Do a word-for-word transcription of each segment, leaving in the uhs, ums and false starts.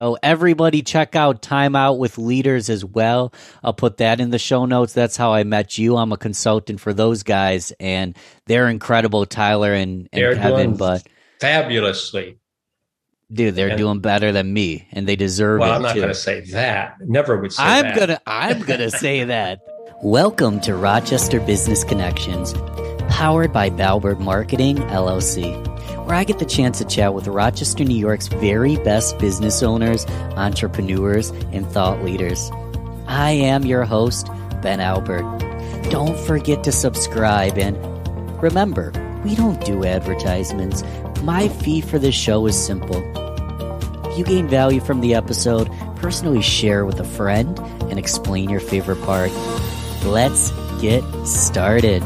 Oh, everybody check out Time Out with Leaders as well. I'll put that in the show notes. That's how I met you. I'm a consultant for those guys, and they're incredible, Tyler and, and They're Kevin. doing But fabulously. dude, they're And doing better than me, and they deserve well, it I'm not too. going to say that. Never would say I'm that. gonna I'm gonna say that. Welcome to Rochester Business Connections, powered by Balbert Marketing, L L C, where I get the chance to chat with Rochester, New York's very best business owners, entrepreneurs, and thought leaders. I am your host, Ben Albert. Don't forget to subscribe, and remember, we don't do advertisements. My fee for this show is simple. If you gain value from the episode, personally share with a friend and explain your favorite part. Let's get started.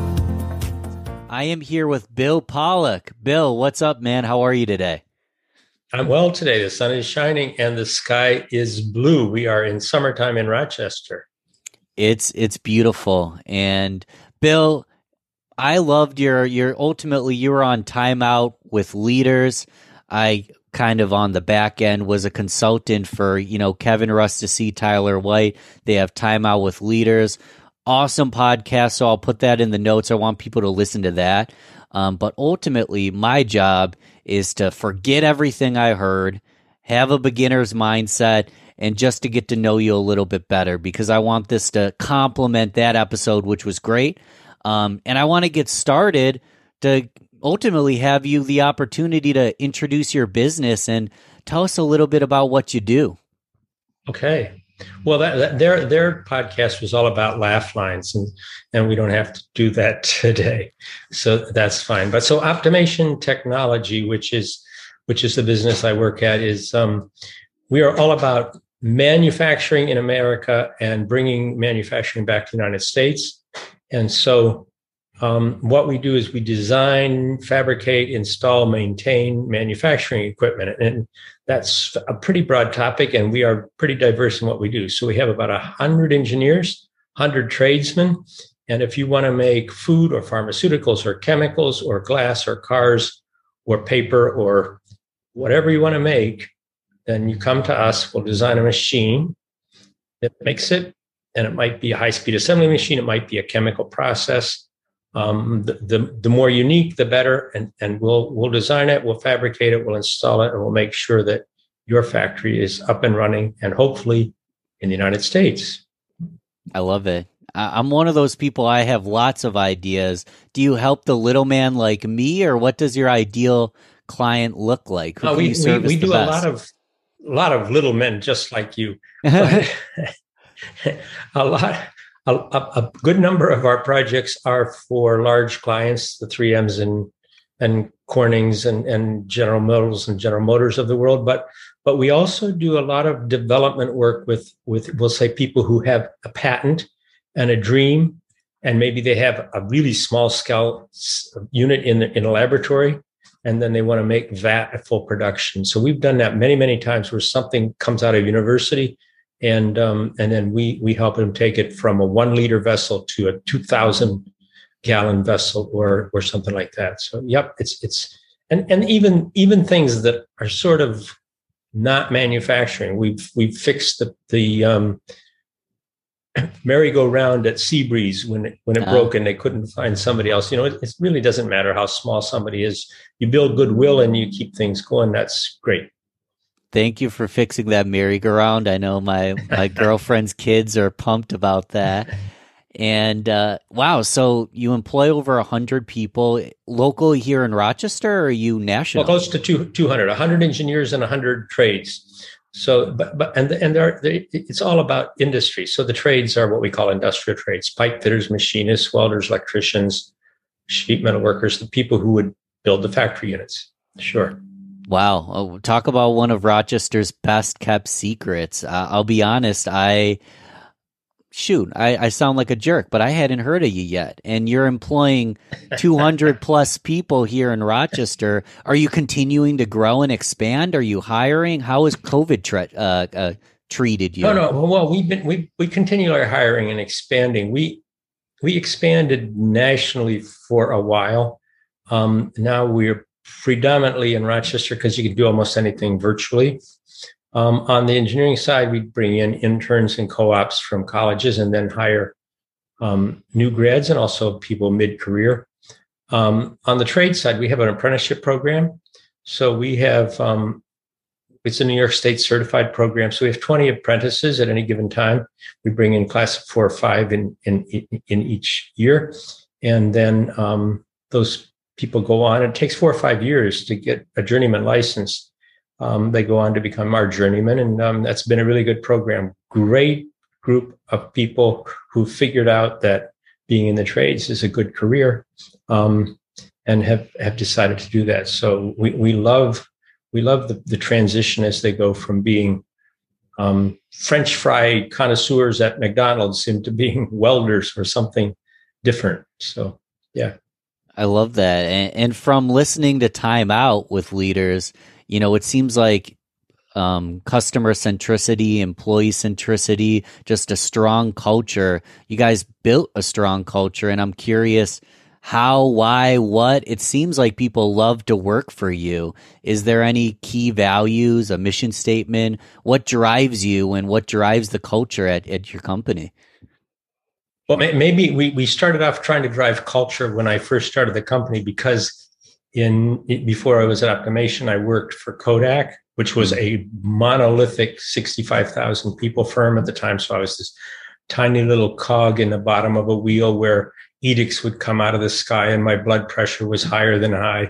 I am here with Bill Pollock. Bill, what's up, man? How are you today? I'm well today. The sun is shining and the sky is blue. We are in summertime in Rochester. It's it's beautiful. And Bill, I loved your your ultimately you were on Time Out with Leaders. I kind of on the back end was a consultant for, you know, Kevin Rustici, Tyler White. They have Time Out with Leaders. Awesome podcast. So I'll put that in the notes. I want people to listen to that. Um, but ultimately, my job is to forget everything I heard, have a beginner's mindset, and just to get to know you a little bit better, because I want this to complement that episode, which was great. Um, and I want to get started to ultimately have you the opportunity to introduce your business and tell us a little bit about what you do. Okay. Well, that, that, their their podcast was all about laugh lines, and, and we don't have to do that today, so that's fine. But so Optimation Technology, which is which is the business I work at, is um, we are all about manufacturing in America and bringing manufacturing back to the United States. And so um, what we do is we design, fabricate, install, maintain manufacturing equipment. And that's a pretty broad topic, and we are pretty diverse in what we do. So we have about one hundred engineers, one hundred tradesmen. And if you want to make food or pharmaceuticals or chemicals or glass or cars or paper or whatever you want to make, then you come to us. We'll design a machine that makes it. And it might be a high-speed assembly machine. It might be a chemical process. Um, the, the the more unique, the better. And, and we'll we'll design it, we'll fabricate it, we'll install it, and we'll make sure that your factory is up and running, and hopefully in the United States. I love it. I'm one of those people. I have lots of ideas. Do you help the little man like me, or what does your ideal client look like? Who Uh, can we you service we, we the do best? a lot of a lot of little men just like you. But a lot. A, a good number of our projects are for large clients, the three M's and and Cornings and, and General Motors and General Motors of the world. But but we also do a lot of development work with with we'll say people who have a patent and a dream, and maybe they have a really small scale unit in in a laboratory, and then they want to make that a full production. So we've done that many many times, where something comes out of university. And um, and then we we help them take it from a one liter vessel to a two thousand gallon vessel, or or something like that. So yep, it's it's and and even even things that are sort of not manufacturing. We've we've fixed the the um, merry-go-round at Seabreeze when it when it Oh. broke and they couldn't find somebody else. You know, it, it really doesn't matter how small somebody is. You build goodwill and you keep things going. That's great. Thank you for fixing that merry-go-round. I know my, my girlfriend's kids are pumped about that. And uh, wow, so you employ over one hundred people locally here in Rochester, or are you national? Well, close to two, 200, one hundred engineers and one hundred trades. So, but, but and and there, it's all about industry. So the trades are what we call industrial trades: pipe fitters, machinists, welders, electricians, sheet metal workers, the people who would build the factory units. Sure. Wow. Oh, talk about one of Rochester's best kept secrets. Uh, I'll be honest. I shoot, I, I sound like a jerk, but I hadn't heard of you yet. And you're employing two hundred plus people here in Rochester. Are you continuing to grow and expand? Are you hiring? How has COVID tre- uh, uh, treated you? No, no. Well, we've been we we continue our hiring and expanding. We we expanded nationally for a while. Um, now we're predominantly in Rochester because you can do almost anything virtually. Um, on the engineering side, we bring in interns and co-ops from colleges and then hire um, new grads and also people mid-career. Um, on the trade side, we have an apprenticeship program. So we have, um, it's a New York State certified program. So we have twenty apprentices at any given time. We bring in class of four or five in, in, in each year. And then um, those people go on. It takes four or five years to get a journeyman license. Um, they go on to become our journeyman. And um, that's been a really good program. Great group of people who figured out that being in the trades is a good career um, and have, have decided to do that. So we, we love we love the, the transition as they go from being um, French fry connoisseurs at McDonald's into being welders or something different. So, yeah. I love that. And, and from listening to Time Out with leaders, you know, it seems like um, customer centricity, employee centricity, just a strong culture. You guys built a strong culture, and I'm curious how, why, what. It seems like people love to work for you. Is there any key values, a mission statement? What drives you and what drives the culture at, at your company? Well, maybe we, we started off trying to drive culture when I first started the company, because in before I was at Optimation, I worked for Kodak, which was a monolithic sixty-five thousand people firm at the time. So I was this tiny little cog in the bottom of a wheel where edicts would come out of the sky and my blood pressure was higher than high.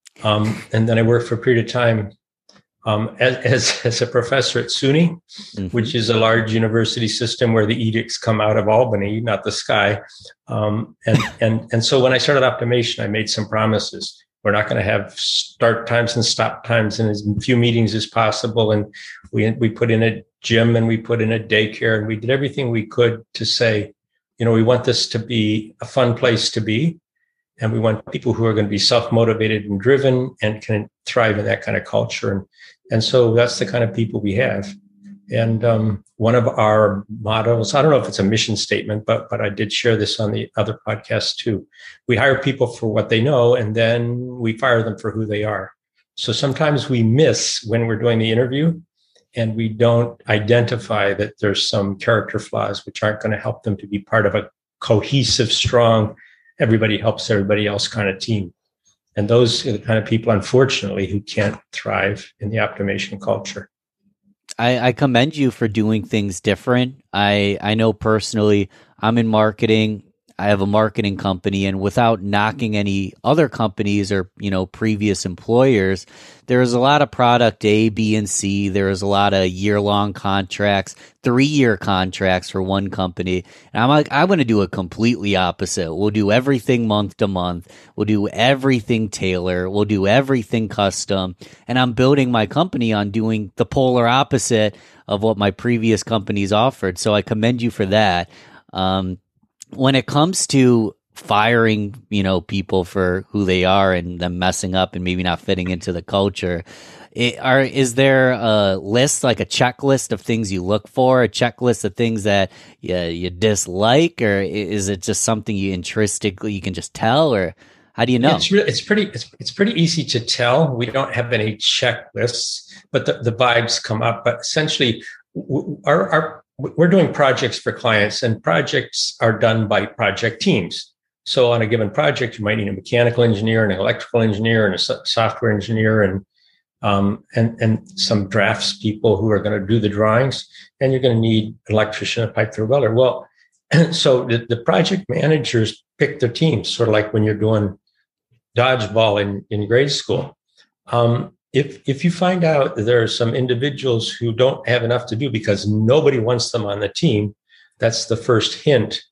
Um, and then I worked for a period of time um, as, as, as a professor at SUNY, mm-hmm. which is a large university system where the edicts come out of Albany, not the sky. Um, and, and, and so when I started Optimation, I made some promises. We're not going to have start times and stop times in as few meetings as possible. And we, we put in a gym and we put in a daycare, and we did everything we could to say, you know, we want this to be a fun place to be. And we want people who are going to be self-motivated and driven and can thrive in that kind of culture. And, and so that's the kind of people we have. And um, one of our mottos, I don't know if it's a mission statement, but but I did share this on the other podcast too. We hire people for what they know, and then we fire them for who they are. So sometimes we miss when we're doing the interview, and we don't identify that there's some character flaws which aren't going to help them to be part of a cohesive, strong, everybody helps everybody else kind of team. And those are the kind of people, unfortunately, who can't thrive in the Optimation culture. I, I commend you for doing things different. I, I know personally, I'm in marketing. I have a marketing company, and without knocking any other companies or, you know, previous employers, there's a lot of product A, B, and C. There's a lot of year-long contracts, three-year contracts for one company. And I'm like, I'm going to do a completely opposite. We'll do everything month to month. We'll do everything tailor. We'll do everything custom. And I'm building my company on doing the polar opposite of what my previous companies offered. So I commend you for that. Um, When it comes to firing, you know, people for who they are and them messing up and maybe not fitting into the culture, it, are is there a list, like a checklist of things you look for, a checklist of things that you, you dislike, or is it just something you intrinsically you can just tell, or how do you know? It's really, it's pretty it's it's pretty easy to tell. We don't have any checklists, but the, the vibes come up. But essentially, our our we're doing projects for clients, and projects are done by project teams. So on a given project, you might need a mechanical engineer, an electrical engineer, and a software engineer, and um, and and some drafts people who are going to do the drawings. And you're going to need an electrician, a pipe fitter welder. Well, so the, the project managers pick their teams, sort of like when you're doing dodgeball in, in grade school. Um, If if you find out that there are some individuals who don't have enough to do because nobody wants them on the team, that's the first hint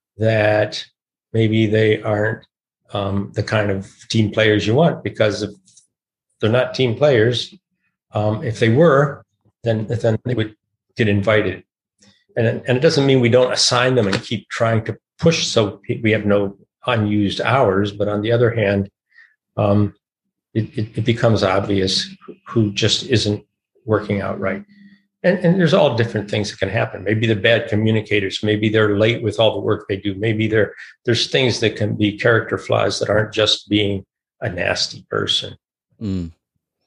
that maybe they aren't um, the kind of team players you want. Because if they're not team players, um, if they were, then then they would get invited. And and it doesn't mean we don't assign them and keep trying to push so we have no unused hours. But on the other hand, um, It, it, it becomes obvious who just isn't working out right. And, and there's all different things that can happen. Maybe they're bad communicators. Maybe they're late with all the work they do. Maybe they're, there's things that can be character flaws that aren't just being a nasty person. Mm.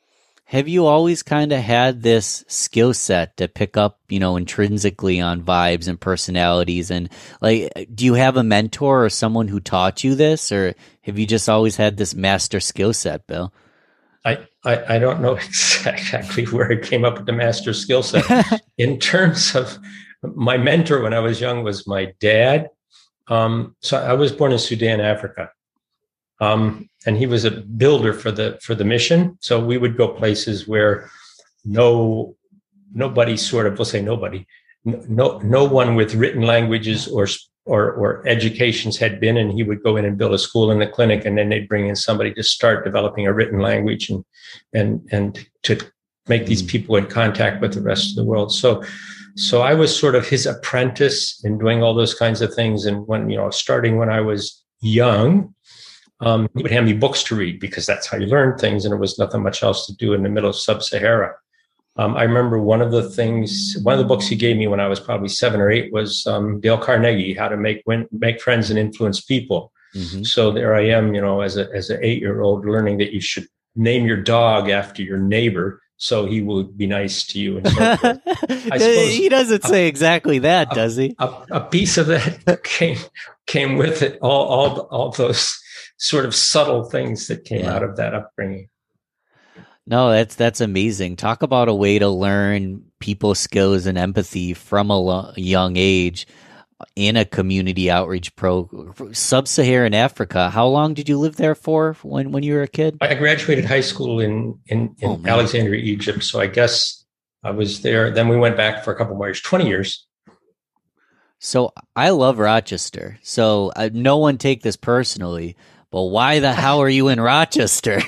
Have you always kind of had this skill set to pick up, you know, intrinsically on vibes and personalities? And like, do you have a mentor or someone who taught you this, or have you just always had this master skill set, Bill? I, I, I don't know exactly where I came up with the master skill set. In terms of my mentor when I was young was my dad. Um, so I was born in Sudan, Africa. Um, and he was a builder for the for the mission. So we would go places where no nobody sort of, we'll say nobody, no no one with written languages or or or educations had been, and he would go in and build a school and a clinic, and then they'd bring in somebody to start developing a written language and and and to make these people in contact with the rest of the world. So so I was sort of his apprentice in doing all those kinds of things. And when, you know, starting when I was young, Um, he would hand me books to read because that's how you learn things, and there was nothing much else to do in the middle of Sub-Sahara. Um, I remember one of the things, one of the books he gave me when I was probably seven or eight was um, Dale Carnegie, How to Make win, Make Friends and Influence People. Mm-hmm. So there I am, you know, as a as an eight-year-old learning that you should name your dog after your neighbor so he will be nice to you. And so forth. I suppose he doesn't say a, exactly that, a, does he? A, a piece of that came came with it. All all all those sort of subtle things that came yeah. out of that upbringing. No, that's that's amazing. Talk about a way to learn people skills and empathy from a lo- young age in a community outreach pro. Sub-Saharan Africa. How long did you live there for when, when you were a kid? I graduated high school in, in, in oh, Alexandria, Egypt. So I guess I was there. Then we went back for a couple more years, twenty years. So I love Rochester. So uh, no one take this personally, but why the hell are you in Rochester?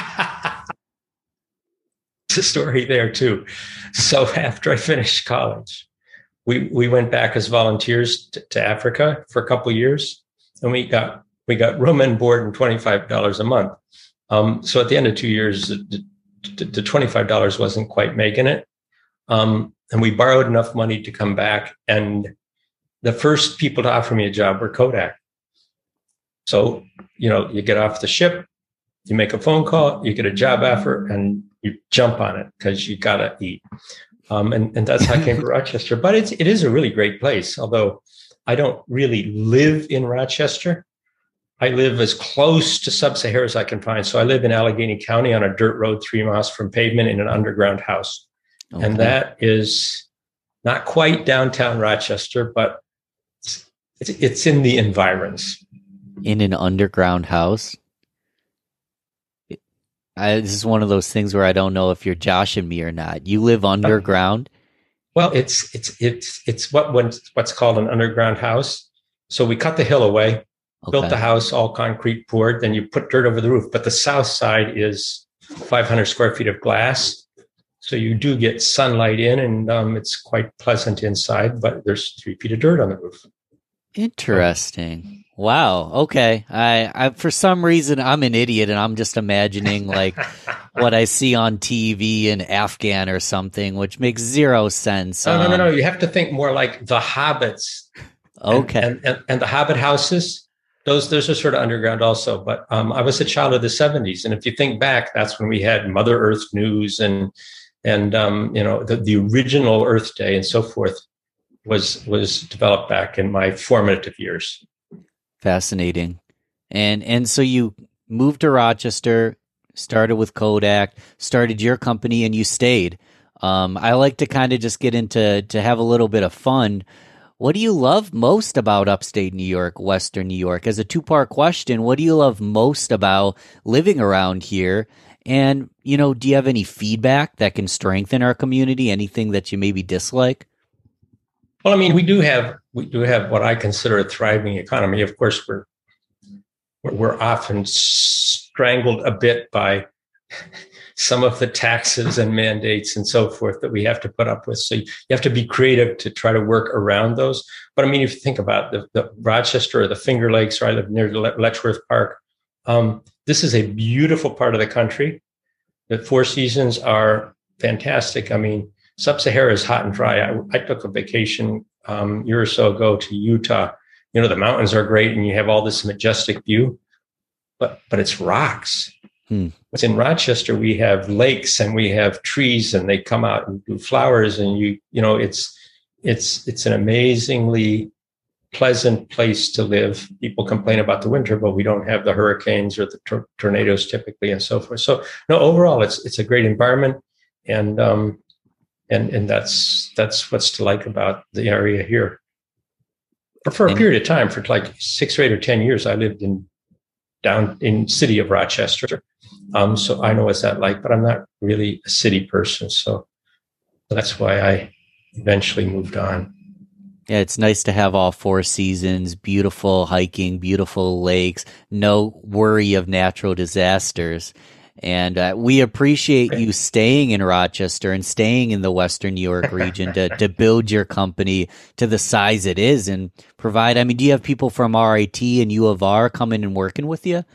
It's a story there too. So after I finished college, we we went back as volunteers to, to Africa for a couple of years, and we got we got room and board and twenty-five dollars a month. Um, so at the end of two years, the, the, the twenty-five dollars wasn't quite making it, um, and we borrowed enough money to come back. And the first people to offer me a job were Kodak. So, you know, you get off the ship, you make a phone call, you get a job offer, and you jump on it because you got to eat. Um, and, and that's how I came to Rochester. But it's, it is a really great place, although I don't really live in Rochester. I live as close to Sub-Sahara as I can find. So I live in Allegheny County on a dirt road three miles from pavement in an underground house. Okay. And that is not quite downtown Rochester, but it's, it's in the environs. In an underground house? I, this is one of those things where I don't know if you're joshing me or not. You live underground? Well, it's it's it's it's what what's called an underground house. So we cut the hill away, okay. built the house all concrete poured, then you put dirt over the roof. But the south side is five hundred square feet of glass, so you do get sunlight in, and um, it's quite pleasant inside. But there's three feet of dirt on the roof. Interesting. Wow. Okay. I, I, for some reason, I'm an idiot and I'm just imagining like what I see on T V in Afghan or something, which makes zero sense. No, um, no, no, no. You have to think more like the Hobbits. Okay. And, and, and, and the Hobbit houses, those, those are sort of underground also. But um, I was a child of the seventies. And if you think back, that's when we had Mother Earth News and, and um, you know, the, the original Earth Day and so forth was, was developed back in my formative years. Fascinating. And and so you moved to Rochester, started with Kodak, started your company, and you stayed. Um, I like to kind of just get into to have a little bit of fun. What do you love most about upstate New York, Western New York? As a two-part question, what do you love most about living around here? And, you know, do you have any feedback that can strengthen our community? Anything that you maybe dislike? Well, I mean, we do have we do have what I consider a thriving economy. Of course, we're we're often strangled a bit by some of the taxes and mandates and so forth that we have to put up with. So you have to be creative to try to work around those. But I mean, if you think about the, the Rochester or the Finger Lakes, or I live near Letchworth Park, um, this is a beautiful part of the country. The Four Seasons are fantastic. I mean, Sub-Sahara is hot and dry. I, I took a vacation um, a year or so ago to Utah. You know, the mountains are great and you have all this majestic view, but but it's rocks. Hmm. What's in Rochester, we have lakes and we have trees, and they come out and do flowers, and you you know it's it's it's an amazingly pleasant place to live. People complain about the winter, but we don't have the hurricanes or the tor- tornadoes typically, and so forth. So no, overall, it's it's a great environment, and um, and and that's that's what's to like about the area here. For, for a period of time, for like six or eight or ten years, I lived in down in city of Rochester, um, so I know what's that like. But I'm not really a city person, so that's why I eventually moved on. Yeah, it's nice to have all four seasons, beautiful hiking, beautiful lakes, no worry of natural disasters. And uh, we appreciate you staying in Rochester and staying in the Western New York region to, to build your company to the size it is and provide. I mean, do you have people from R I T and U of R coming and working with you?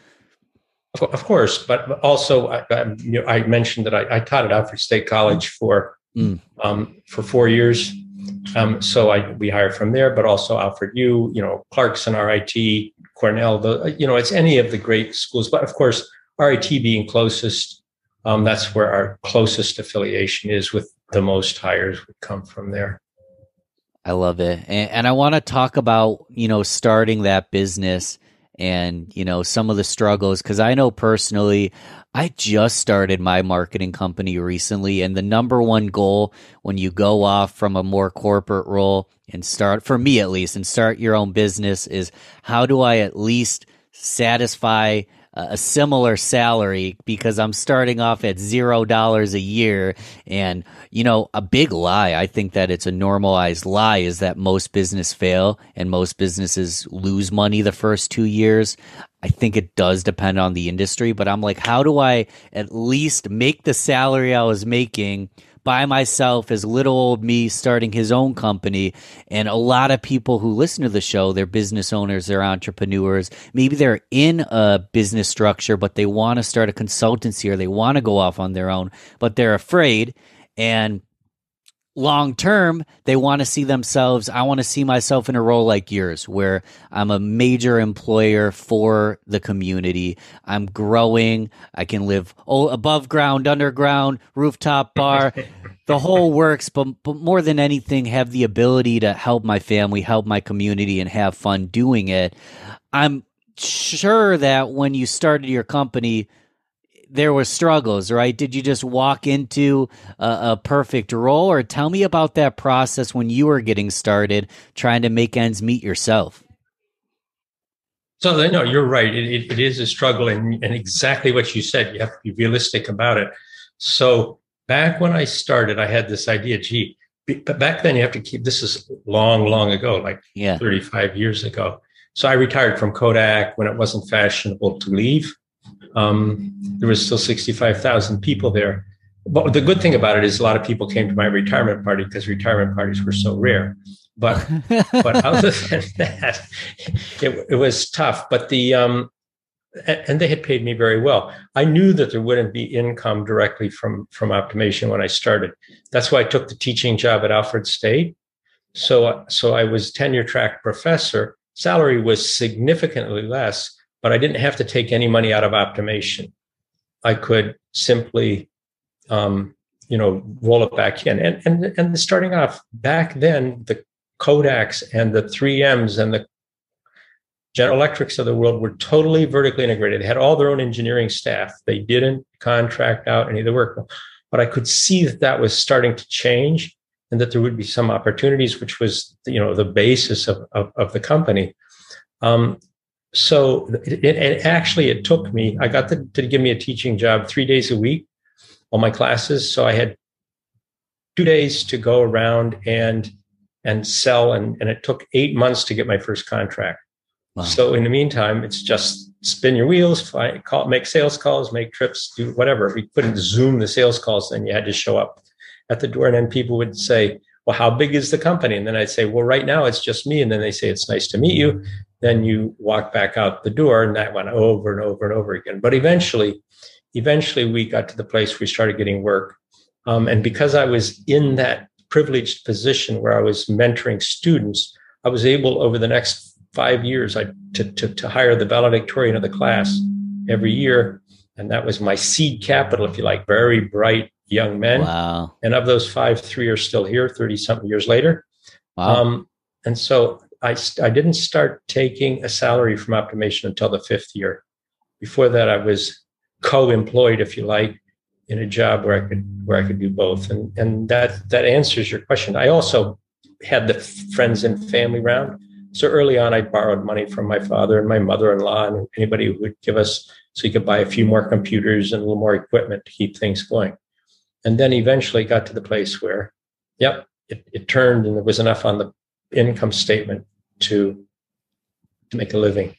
Of course, but also I, I, you know, I mentioned that I, I taught at Alfred State College for mm. um, for four years. Um, so I, we hired from there, but also Alfred U, you know, Clarkson, R I T, Cornell, the, you know, it's any of the great schools. But of course, R I T being closest, um, that's where our closest affiliation is, with the most hires would come from there. I love it. And, and I want to talk about, you know, starting that business and, you know, some of the struggles, because I know personally, I just started my marketing company recently, and the number one goal when you go off from a more corporate role and start, for me at least, and start your own business is, how do I at least satisfy a similar salary, because I'm starting off at zero dollars a year. And, you know, a big lie, I think that it's a normalized lie, is that most business fail and most businesses lose money the first two years. I think it does depend on the industry, but I'm like, how do I at least make the salary I was making by myself as little old me starting his own company? And a lot of people who listen to the show, they're business owners, they're entrepreneurs. Maybe they're in a business structure, but they want to start a consultancy or they want to go off on their own, but they're afraid. And long term, they want to see themselves. I want to see myself in a role like yours, where I'm a major employer for the community. I'm growing. I can live oh, above ground, underground, rooftop bar, the whole works. But, but more than anything, have the ability to help my family, help my community, and have fun doing it. I'm sure that when you started your company, there were struggles, right? Did you just walk into a, a perfect role? Or tell me about that process when you were getting started, trying to make ends meet yourself. So, no, you're right. It, it, it is a struggle, and, and exactly what you said. You have to be realistic about it. So back when I started, I had this idea, gee, but back then you have to keep, this is long, long ago, like yeah. thirty-five years ago. So I retired from Kodak when it wasn't fashionable to leave. Um, there was still sixty-five thousand people there. But the good thing about it is a lot of people came to my retirement party because retirement parties were so rare. But but other than that, it, it was tough. But the um, and they had paid me very well. I knew that there wouldn't be income directly from from Optimation when I started. That's why I took the teaching job at Alfred State. So so I was tenure track professor. Salary was significantly less, but I didn't have to take any money out of Optimation. I could simply, um, you know, roll it back in. And, and, and starting off back then, the Kodaks and the three M's and the General Electrics of the world were totally vertically integrated. They had all their own engineering staff. They didn't contract out any of the work. But I could see that that was starting to change, and that there would be some opportunities, which was, you know, the basis of, of, of the company. Um, So it, it actually, it took me, I got to, to give me a teaching job three days a week, all my classes. So I had two days to go around and and sell. And, and it took eight months to get my first contract. Wow. So in the meantime, it's just spin your wheels, fly, call, make sales calls, make trips, do whatever. If we couldn't Zoom the sales calls, then you had to show up at the door. And then people would say, well, how big is the company? And then I'd say, well, right now it's just me. And then they say, it's nice to meet you. Then you walk back out the door, and that went over and over and over again. But eventually, eventually we got to the place where we started getting work. Um, and because I was in that privileged position where I was mentoring students, I was able over the next five years I, to, to, to hire the valedictorian of the class every year. And that was my seed capital, if you like, very bright young men. Wow. And of those five, three are still here thirty something years later. Wow. Um, and so I, I didn't start taking a salary from Optimation until the fifth year. Before that, I was co-employed, if you like, in a job where I could where I could do both. And, and that that answers your question. I also had the friends and family around. So early on, I borrowed money from my father and my mother-in-law and anybody who would give us so you could buy a few more computers and a little more equipment to keep things going. And then eventually got to the place where, yep, it, it turned and there was enough on the income statement to, to make a living.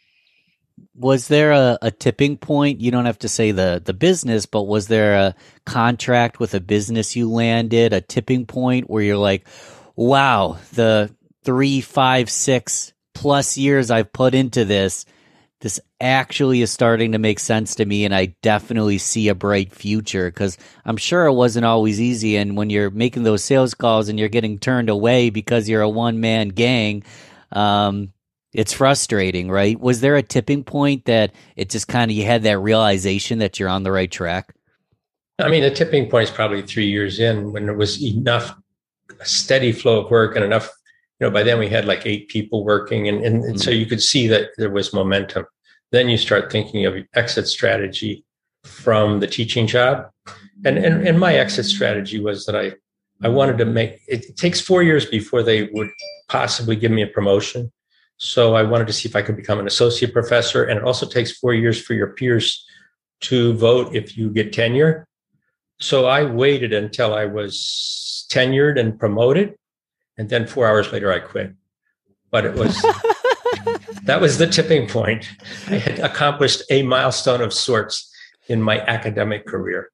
Was there a, a tipping point? You don't have to say the, the business, but was there a contract with a business you landed, a tipping point where you're like, wow, the three, five, six plus years I've put into this, this actually is starting to make sense to me, and I definitely see a bright future? Because I'm sure it wasn't always easy, and when you're making those sales calls and you're getting turned away because you're a one-man gang, um, it's frustrating, right? Was there a tipping point that it just kind of, you had that realization that you're on the right track? I mean, the tipping point is probably three years in when there was enough, a steady flow of work and enough, you know, by then we had like eight people working. And, and, and so you could see that there was momentum. Then you start thinking of exit strategy from the teaching job. And, and, and my exit strategy was that I, I wanted to make, it, it takes four years before they would possibly give me a promotion. So I wanted to see if I could become an associate professor. And it also takes four years for your peers to vote if you get tenure. So I waited until I was tenured and promoted. And then four hours later, I quit. But it was, that was the tipping point. I had accomplished a milestone of sorts in my academic career.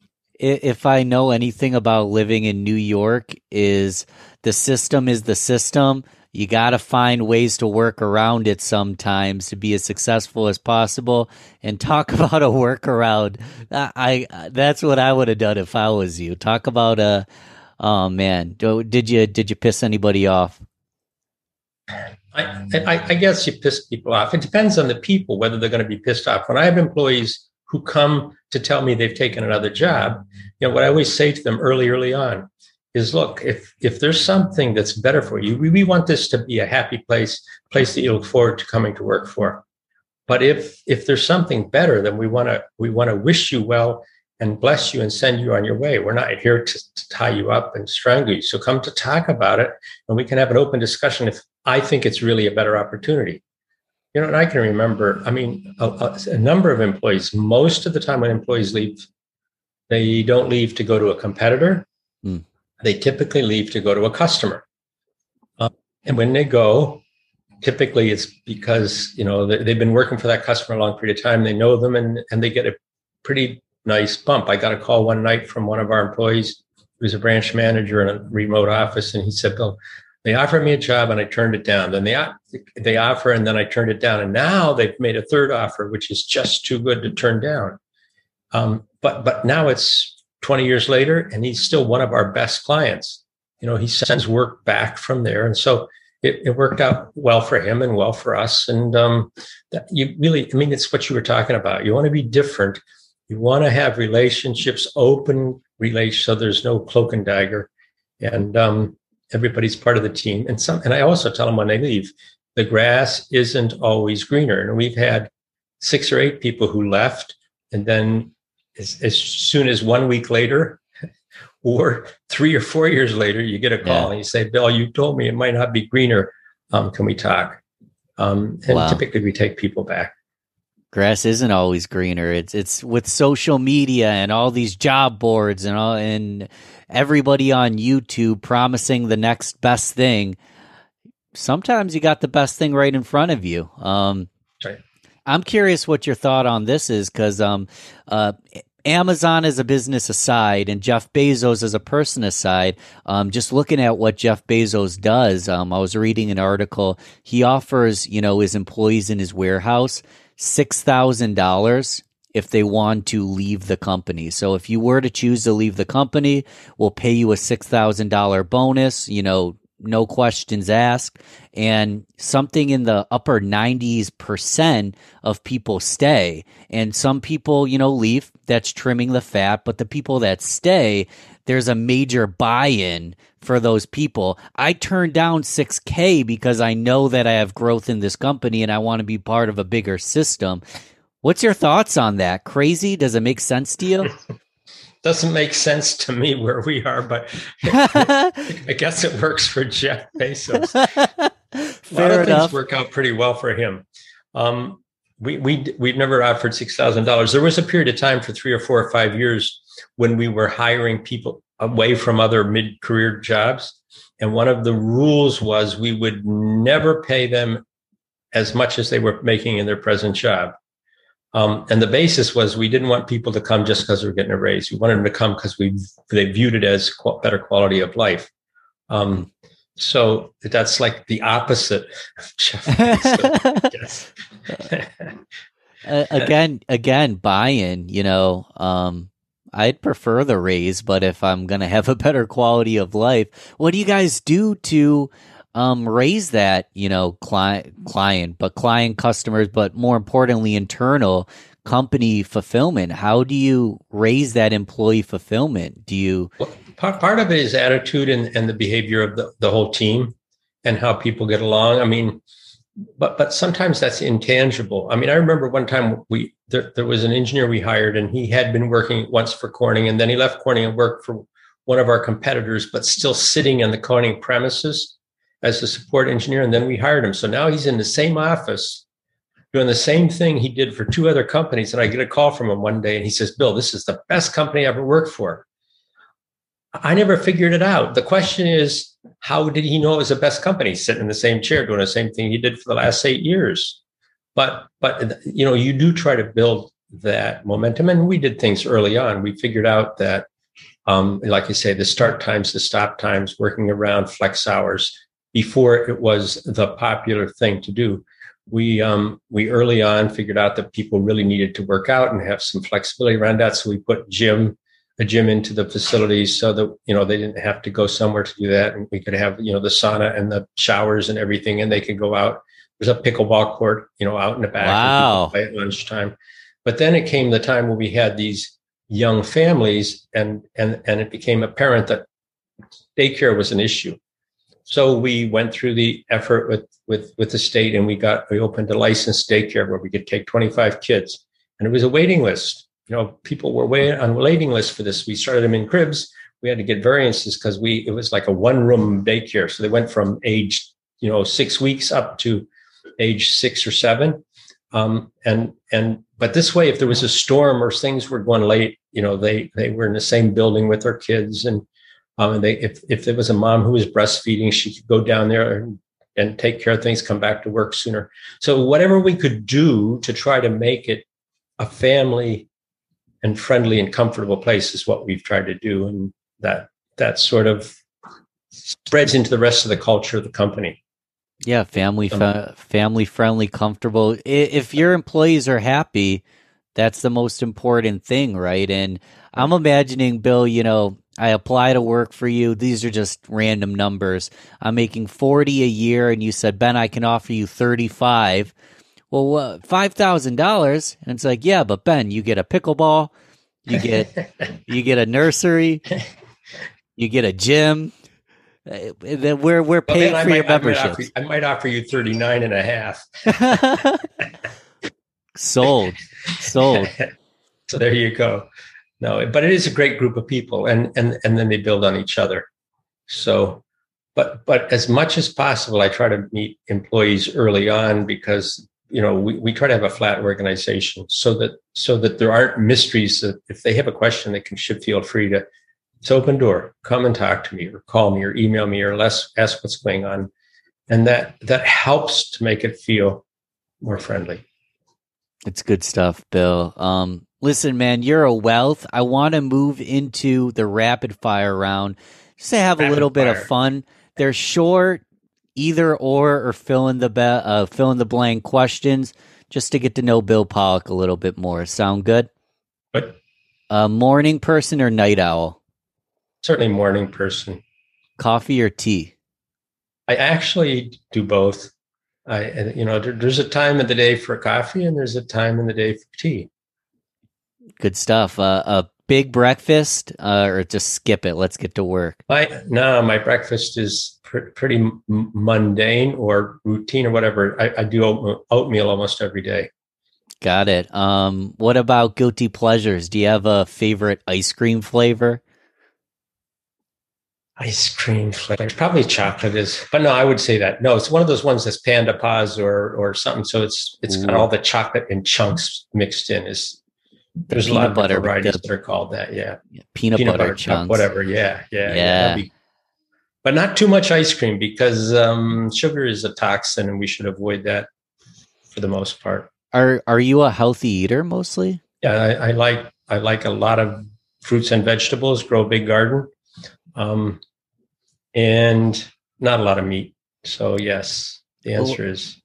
If I know anything about living in New York, is the system is the system. You got to find ways to work around it sometimes to be as successful as possible. And talk about a workaround. I, I that's what I would have done if I was you. Talk about a, oh man, did you did you piss anybody off? I, I, I guess you piss people off. It depends on the people, whether they're going to be pissed off. When I have employees who come to tell me they've taken another job, you know, what I always say to them early, early on is, look, if if there's something that's better for you, we, we want this to be a happy place, place that you look forward to coming to work for. But if if there's something better, then we want to we want to wish you well and bless you and send you on your way. We're not here to, to tie you up and strangle you. So come to talk about it, and we can have an open discussion if I think it's really a better opportunity. You know, and I can remember, I mean, a, a, a number of employees, most of the time when employees leave, they don't leave to go to a competitor. Mm. They typically leave to go to a customer. Uh, and when they go, typically it's because, you know, they, they've been working for that customer a long period of time. They know them, and, and they get a pretty nice bump. I got a call one night from one of our employees who was a branch manager in a remote office. And he said, Bill, they offered me a job and I turned it down. Then they, they offer and then I turned it down. And now they've made a third offer, which is just too good to turn down. Um, but but now it's twenty years later, and he's still one of our best clients. You know, he sends work back from there. And so it, it worked out well for him and well for us. And um, that you really, I mean, it's what you were talking about. You want to be different. You want to have relationships, open relations, so there's no cloak and dagger. And um, everybody's part of the team. And some, and I also tell them when they leave, the grass isn't always greener. And we've had six or eight people who left, and then as, as soon as one week later, or three or four years later, you get a call yeah. and you say, Bill, you told me it might not be greener. Um, can we talk? Um, and wow. typically we take people back. Grass isn't always greener. It's it's with social media and all these job boards and all, and everybody on YouTube promising the next best thing. Sometimes you got the best thing right in front of you. Um, right. I'm curious what your thought on this is, because um, uh, Amazon as a business aside and Jeff Bezos as a person aside, um, just looking at what Jeff Bezos does, um, I was reading an article. He offers, you know, his employees in his warehouse six thousand dollars if they want to leave the company. So if you were to choose to leave the company, we'll pay you a six thousand dollars bonus, you know, no questions asked, and something in the upper nineties percent of people stay. And some people, you know, leave. That's trimming the fat. But the people that stay, there's a major buy-in for those people. I turned down six K because I know that I have growth in this company and I want to be part of a bigger system. What's your thoughts on that? Crazy? Does it make sense to you? Doesn't make sense to me where we are, but I guess it works for Jeff Bezos. Fair a lot of enough. things work out pretty well for him. Um, we we we've never offered six thousand dollars. There was a period of time for three or four or five years when we were hiring people away from other mid-career jobs, and one of the rules was we would never pay them as much as they were making in their present job. Um, and the basis was we didn't want people to come just because they were getting a raise. We wanted them to come because we they viewed it as qu- better quality of life. Um, so that's like the opposite of Jeff Bezos. uh, again, again, buy-in. You know, um, I'd prefer the raise, but if I'm going to have a better quality of life, what do you guys do to Um, raise that, you know, client, client, but client customers, but more importantly, internal company fulfillment? How do you raise that employee fulfillment? Do you? Well, part, part of it is attitude and, and the behavior of the, the whole team and how people get along. I mean, but but sometimes that's intangible. I mean, I remember one time we there, there was an engineer we hired, and he had been working once for Corning, and then he left Corning and worked for one of our competitors, but still sitting in the Corning premises as a support engineer. And then we hired him. So now he's in the same office doing the same thing he did for two other companies. And I get a call from him one day and he says, Bill, this is the best company I ever worked for. I never figured it out. The question is, how did he know it was the best company? Sitting in the same chair doing the same thing he did for the last eight years. But, but you know, you do try to build that momentum. And we did things early on. We figured out that, um, like I say, the start times, the stop times, working around flex hours, before it was the popular thing to do. We um, we early on figured out that people really needed to work out and have some flexibility around that. So we put gym, a gym into the facilities so that, you know, they didn't have to go somewhere to do that. And we could have, you know, the sauna and the showers and everything, and they could go out. There's a pickleball court, you know, out in the back. Wow. And play at lunchtime. But then it came the time where we had these young families, and and and it became apparent that daycare was an issue. So we went through the effort with, with, with the state, and we got, we opened a licensed daycare where we could take twenty-five kids, and it was a waiting list. You know, people were waiting on a waiting list for this. We started them in cribs. We had to get variances because we, it was like a one room daycare. So they went from age, you know, six weeks up to age six or seven. Um, and, and, but this way, if there was a storm or things were going late, you know, they, they were in the same building with their kids. And, Um, and they, if, if there was a mom who was breastfeeding, she could go down there and, and take care of things, come back to work sooner. So whatever we could do to try to make it a family and friendly and comfortable place is what we've tried to do. And that, that sort of spreads into the rest of the culture of the company. Yeah, family, fa- family friendly, comfortable. I- If your employees are happy, that's the most important thing, right? And I'm imagining, Bill, you know, I apply to work for you. These are just random numbers. I'm making forty a year, and you said, Ben, I can offer you thirty-five. Well, uh, five thousand dollars. And it's like, yeah, but Ben, you get a pickleball, you get you get a nursery, you get a gym. Uh, We're we're paying well, for might, your membership. I, I might offer you thirty-nine and a half. Sold, sold. So there you go. No, but it is a great group of people, and and and then they build on each other. So, but but as much as possible, I try to meet employees early on because, you know, we, we try to have a flat organization so that so that there aren't mysteries. That if they have a question, they can should feel free to. It's open door. Come and talk to me, or call me, or email me, or less ask what's going on, and that that helps to make it feel more friendly. It's good stuff, Bill. Um, listen, man, you're a wealth. I want to move into the rapid fire round just to have rapid a little fire. bit of fun. They're short, either or, or fill in the be- uh, fill in the blank questions, just to get to know Bill Pollock a little bit more. Sound good? Good. Uh, morning person or night owl? Certainly morning person. Coffee or tea? I actually do both. I, you know, there, there's a time in the day for coffee and there's a time in the day for tea. Good stuff. Uh, a big breakfast, uh, or just skip it. Let's get to work. I no, my breakfast is pr- pretty m- mundane or routine or whatever. I, I do oat- oatmeal almost every day. Got it. Um, what about guilty pleasures? Do you have a favorite ice cream flavor? Ice cream flavor, probably chocolate is, but no, I would say that. No, it's one of those ones that's Panda Paws or or something. So it's it's got Ooh. all the chocolate in chunks mixed in. Is The there's a peanut lot of butter, varieties the that are called that. Yeah, peanut, peanut butter, butter chunk, chunks. whatever. Yeah, yeah, yeah. Yeah. that'd be- but not too much ice cream because um, sugar is a toxin, and we should avoid that for the most part. Are Are you a healthy eater mostly? Yeah, I, I like I like a lot of fruits and vegetables. Grow a big garden. Um, and not a lot of meat. So yes, the answer well, is.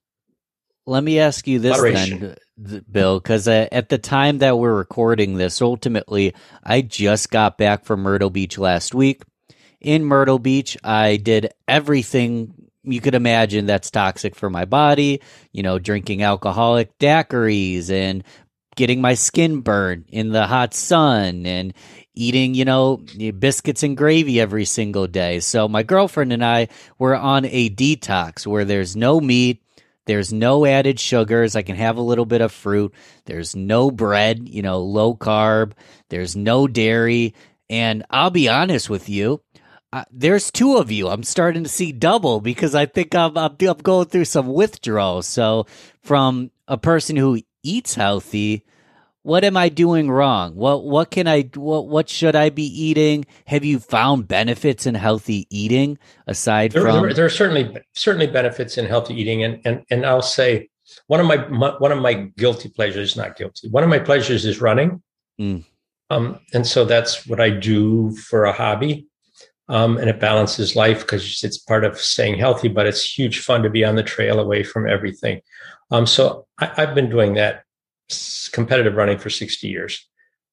Let me ask you this moderation. then, Bill, because uh, at the time that we're recording this, ultimately, I just got back from Myrtle Beach last week. In Myrtle Beach, I did everything you could imagine that's toxic for my body, you know, drinking alcoholic daiquiris and getting my skin burned in the hot sun and eating, you know, biscuits and gravy every single day. So my girlfriend and I were on a detox where there's no meat, there's no added sugars. I can have a little bit of fruit. There's no bread, you know, low carb. There's no dairy. And I'll be honest with you, uh, there's two of you. I'm starting to see double because I think I'm, I'm, I'm going through some withdrawals. So from a person who eats healthy, what am I doing wrong? What what can I what what should I be eating? Have you found benefits in healthy eating aside there, from? There, there are certainly certainly benefits in healthy eating, and and and I'll say one of my, my one of my guilty pleasures, not guilty. One of my pleasures is running, Mm. um, and so that's what I do for a hobby, um, and it balances life because it's part of staying healthy. But it's huge fun to be on the trail away from everything. Um, so I, I've been doing that. Competitive running for sixty years.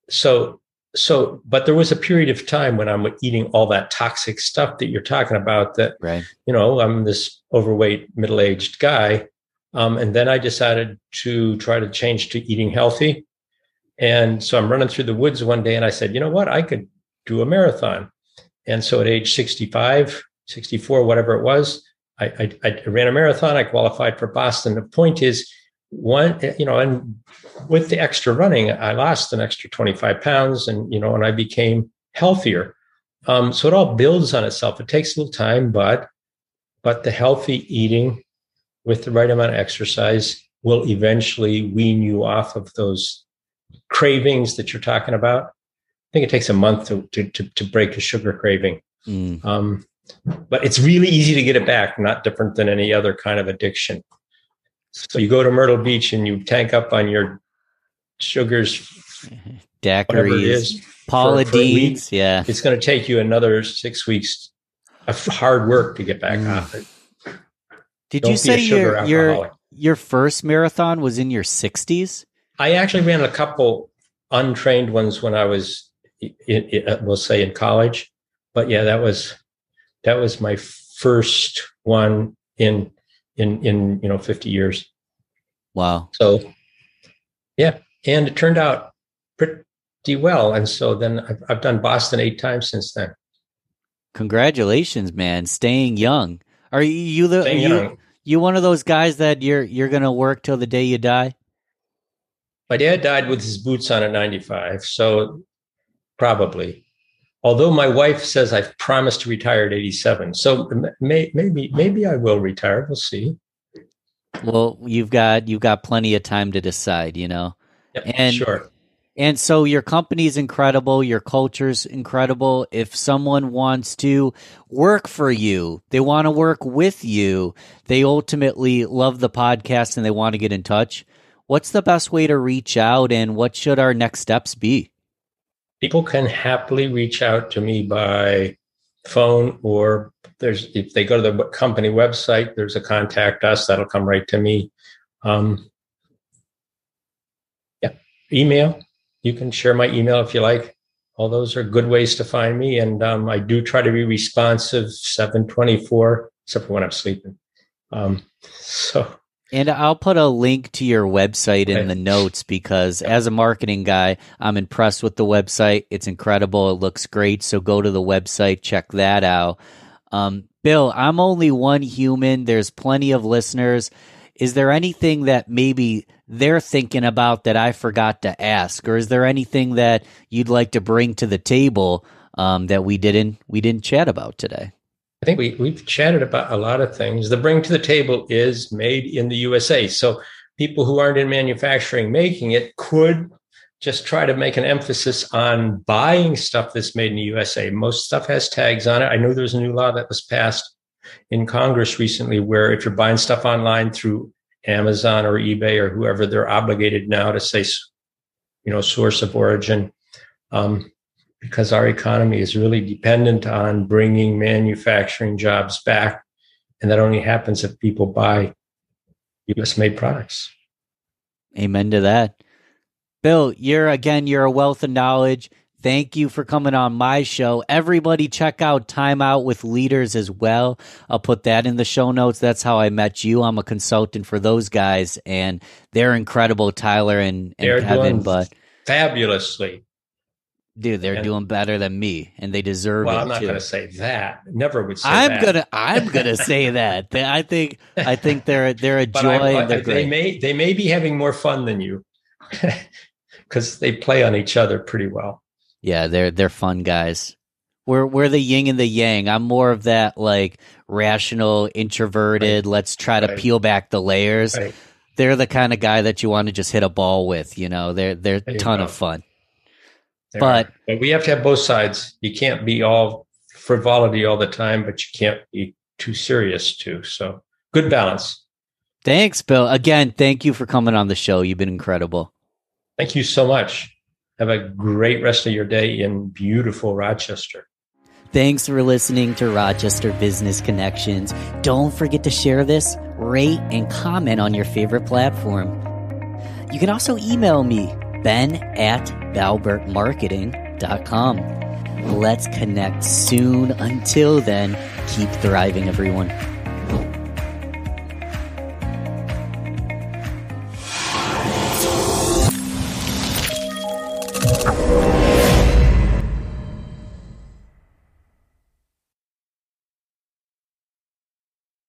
So, so, but there was a period of time when I'm eating all that toxic stuff that you're talking about that, right. you know, I'm this overweight, middle-aged guy. Um, and then I decided to try to change to eating healthy. And so I'm running through the woods one day and I said, you know what, I could do a marathon. And so at age sixty-five, sixty-four, whatever it was, I, I, I ran a marathon. I qualified for Boston. The point is, one, you know, and with the extra running, I lost an extra twenty-five pounds and, you know, and I became healthier. Um, so it all builds on itself. It takes a little time, but, but the healthy eating with the right amount of exercise will eventually wean you off of those cravings that you're talking about. I think it takes a month to, to, to, to break a sugar craving. Mm. Um, but it's really easy to get it back, not different than any other kind of addiction. So you go to Myrtle Beach and you tank up on your sugars, daiquiris, Paula Dean's. Yeah, it's going to take you another six weeks of hard work to get back mm. off it. Did Don't you say your your your first marathon was in your sixties? I actually ran a couple untrained ones when I was, in, in, we'll say, in college. But yeah, that was that was my first one in. in, in, you know, fifty years. Wow. So, yeah. And it turned out pretty well. And so then I've, I've done Boston eight times since then. Congratulations, man. Staying young. Are you, you the, are you, young. you one of those guys that you're, you're going to work till the day you die? My dad died with his boots on at ninety-five. So probably. Although my wife says I've promised to retire at eighty-seven. So may, maybe maybe I will retire. We'll see. Well, you've got you've got plenty of time to decide, you know. Yep, and sure. And so your company's incredible, your culture's incredible. If someone wants to work for you, they want to work with you, they ultimately love the podcast and they want to get in touch, what's the best way to reach out and what should our next steps be? People can happily reach out to me by phone, or there's if they go to the company website, there's a contact us that'll come right to me. Um, yeah, email. You can share my email if you like. All those are good ways to find me, and um, I do try to be responsive seven twenty-four, except for when I'm sleeping. Um, so. And I'll put a link to your website in Okay. the notes because as a marketing guy, I'm impressed with the website. It's incredible. It looks great. So go to the website, check that out. Um, Bill, I'm only one human. There's plenty of listeners. Is there anything that maybe they're thinking about that I forgot to ask? Or is there anything that you'd like to bring to the table um, that we didn't we didn't chat about today? I think we, we've chatted about a lot of things. The bring to the table is made in the U S A. So people who aren't in manufacturing making it could just try to make an emphasis on buying stuff that's made in the U S A. Most stuff has tags on it. I know there's a new law that was passed in Congress recently where if you're buying stuff online through Amazon or eBay or whoever, they're obligated now to say, you know, source of origin. Um, because our economy is really dependent on bringing manufacturing jobs back. And that only happens if people buy U S-made products. Amen to that. Bill, you're, again, you're a wealth of knowledge. Thank you for coming on my show. Everybody check out Time Out with Leaders as well. I'll put that in the show notes. That's how I met you. I'm a consultant for those guys, and they're incredible, Tyler and, and They're Kevin. doing But fabulously. dude, they're And- doing better than me, and they deserve Well, it I'm not too. going to say that. Never would say I'm that. gonna, I'm gonna say that. They- I think, I think they're they're a But joy I, and they're I, great. they may they may be having more fun than you because they play on each other pretty well. Yeah, they're they're fun guys. We're we're the yin and the yang. I'm more of that like rational, introverted. Right. Let's try to Right. peel back the layers. Right. They're the kind of guy that you want to just hit a ball with. You know, they're they're There a you ton go. of fun. There But- are. but we have to have both sides. You can't be all frivolity all the time, but you can't be too serious too. So good balance. Thanks, Bill. Again, thank you for coming on the show. You've been incredible. Thank you so much. Have a great rest of your day in beautiful Rochester. Thanks for listening to Rochester Business Connections. Don't forget to share this, rate, and comment on your favorite platform. You can also email me, ben at valbert marketing dot com. Let's connect soon. Until then, keep thriving, everyone.